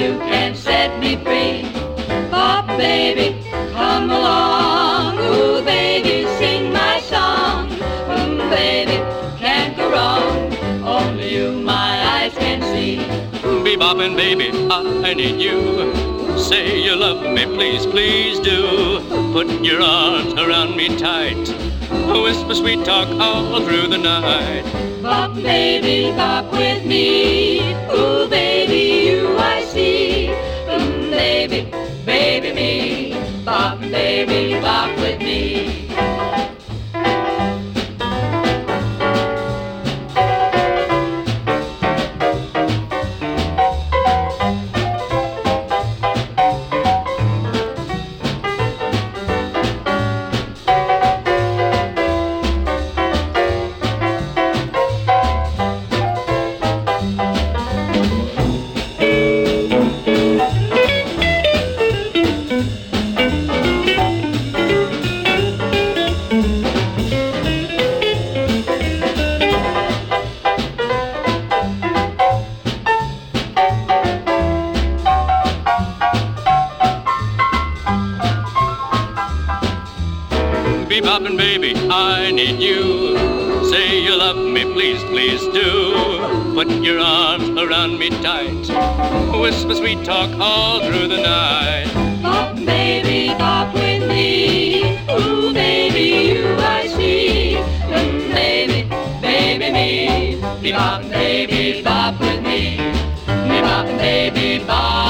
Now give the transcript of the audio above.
you can set me free. Bop, baby, come along. Ooh, baby, sing my song. Ooh, baby, can't go wrong. Only you my eyes can see. Bebopping, baby, I need you. Say you love me, please, please do. Put your arms around me tight. Whisper sweet talk all through the night. Bop, baby, bop with me. Ooh, baby, you I see. Baby, baby me. Bop, baby, bop with me. Bebopping, baby, I need you. Say you love me, please, please do. Put your arms around me tight. Whisper sweet talk all through the night. Bop, baby, bop with me. Ooh, baby, you I see. Baby, baby me. Bebop, baby, bop with me. Bebop, baby, bop.